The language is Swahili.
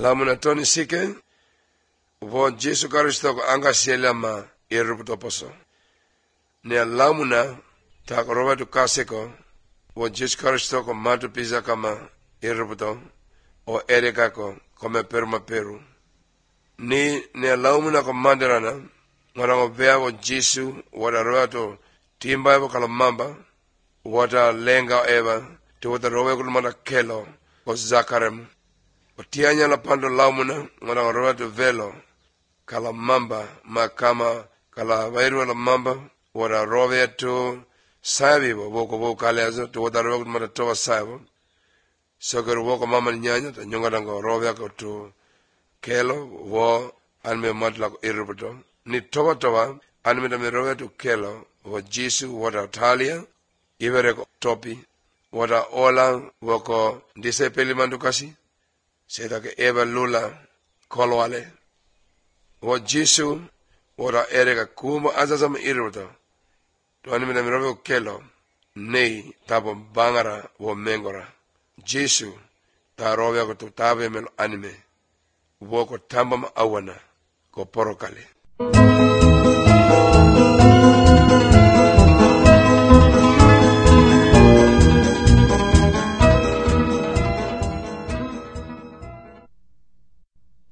Lamuna toni sike, vo Jesu Kristo ko anga sielama iruputo poso. Ne lamuna ta ko roba tu kaseko, vo Jesu Kristo ko matu pisa kama iruputo, o ereka ko kome perma peru. Ni ne lamuna ko mandarana, ngorang obea vo Jesu, wada roba to timba vo kalamamba, wada lenga eva, to wada roba kulumana kelo, ko zakarem. Tianya la pando laumuna ngana roa to velo kala mamba makama kala vairu la mamba wara rove to sabi bo kale azo to wada roa mata to sabo sogar wo mama nyanya to nyonga dango rove ko to kelo wo anme matla ko irbuto ni towa anme da me rove to kelo wo Jesu wada talia ibere ko topi wada ola wo ko disepeli mandukasi seda ke eva lula kolwale wo Jesu wora ereka kuma azazam irbuto to anime na mirobe kelo nei tabo bangara wo mengora Jesu ta robe ko to tabe mel anime wo ko tambam awana ko porokale